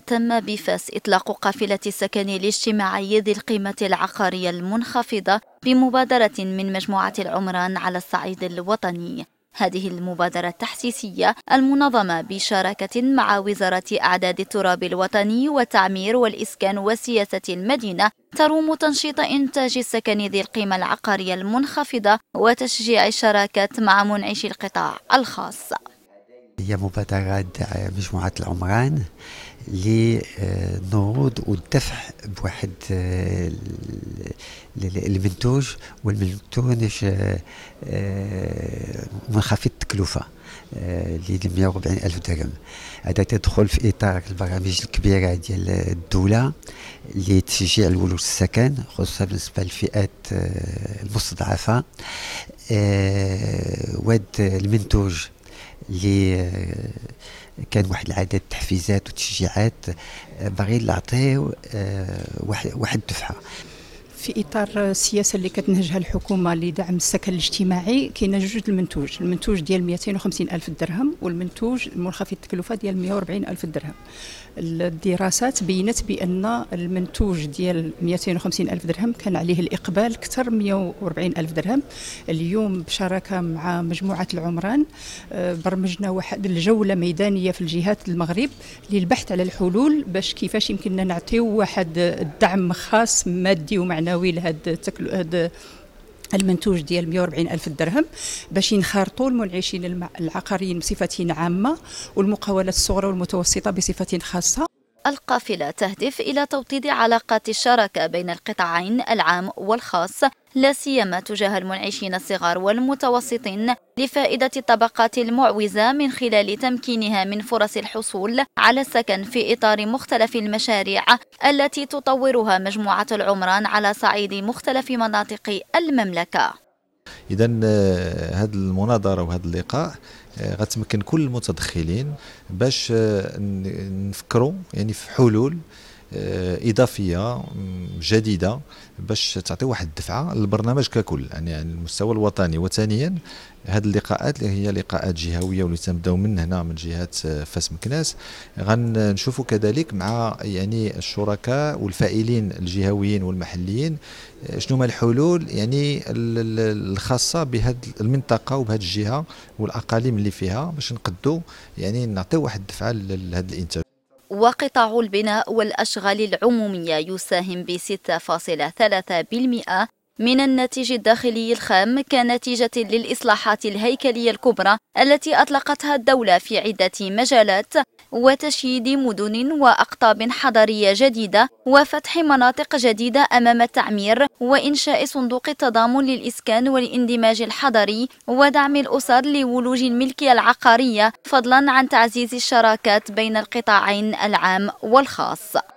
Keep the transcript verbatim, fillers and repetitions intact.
تم بفاس إطلاق قافلة السكن الاجتماعي ذي القيمة العقارية المنخفضة بمبادرة من مجموعة العمران على الصعيد الوطني. هذه المبادرة التحسيسية المنظمة بشراكة مع وزارة أعداد التراب الوطني والتعمير والإسكان وسياسة المدينة تروم تنشيط إنتاج السكن ذي القيمة العقارية المنخفضة وتشجيع الشراكات مع منعشي القطاع الخاص. هي مبادرة مجموعة العمران للنهوض والدفع بواحد المنتوج والمنتوج منخفض التكلفة اللي مئة وأربعين ألف درهم. هذا تدخل في إطار البرامج الكبيرة ديال الدولة لتشجيع الولوج السكن خصوصا بالنسبة للفئات المستضعفة. وهذا المنتوج اللي كان واحد العدد تحفيزات وتشجيعات باغيين نعطيو واحد الدفعه. في اطار السياسه اللي كتنهجها الحكومه لدعم السكن الاجتماعي كاين جوج المنتوج، المنتوج ديال مئتين وخمسين ألف درهم والمنتوج المنخفض التكلفه ديال مئة وأربعين ألف درهم. الدراسات بينت بان المنتوج ديال مئتين وخمسين ألف درهم كان عليه الاقبال اكثر من مئة وأربعين ألف درهم. اليوم بشراكه مع مجموعه العمران برمجنا واحد الجوله ميدانيه في الجهات المغرب للبحث على الحلول باش كيفاش يمكننا نعطيو واحد الدعم خاص مادي ومعنوي لهذا هذا المنتوج ديال مئة وأربعين ألف درهم باش ينخرطوا المنعشين العقاريين بصفة عامة والمقاولات الصغرى والمتوسطة بصفة خاصة. القافلة تهدف إلى توطيد علاقات الشراكة بين القطاعين العام والخاص لا سيما تجاه المنعشين الصغار والمتوسطين لفائدة الطبقات المعوزة من خلال تمكينها من فرص الحصول على السكن في إطار مختلف المشاريع التي تطورها مجموعة العمران على صعيد مختلف مناطق المملكة. إذا هذه المناظرة وهذا اللقاء غتمكن كل المتدخلين باش نفكروا يعني في حلول إضافية جديدة باش تعطي واحد الدفعة للبرنامج ككل يعني على المستوى الوطني. وثانيا هذه اللقاءات اللي هي لقاءات جهوية واللي تنبداو من هنا من جهة فاس مكناس غنشوفوا كذلك مع يعني الشركاء والفاعلين الجهويين والمحليين شنو هما الحلول يعني الخاصة بهذه المنطقة وبهذه الجهة والأقاليم اللي فيها باش نقدوا يعني نعطيو واحد الدفعة لهذا الإنتاج. وقطاع البناء والأشغال العمومية يساهم ب ستة فاصلة ثلاثة بالمئة من الناتج الداخلي الخام كنتيجة للإصلاحات الهيكلية الكبرى التي أطلقتها الدولة في عدة مجالات وتشييد مدن وأقطاب حضرية جديدة وفتح مناطق جديدة أمام التعمير وإنشاء صندوق التضامن للإسكان والاندماج الحضري ودعم الأسر لولوج الملكية العقارية فضلا عن تعزيز الشراكات بين القطاعين العام والخاص.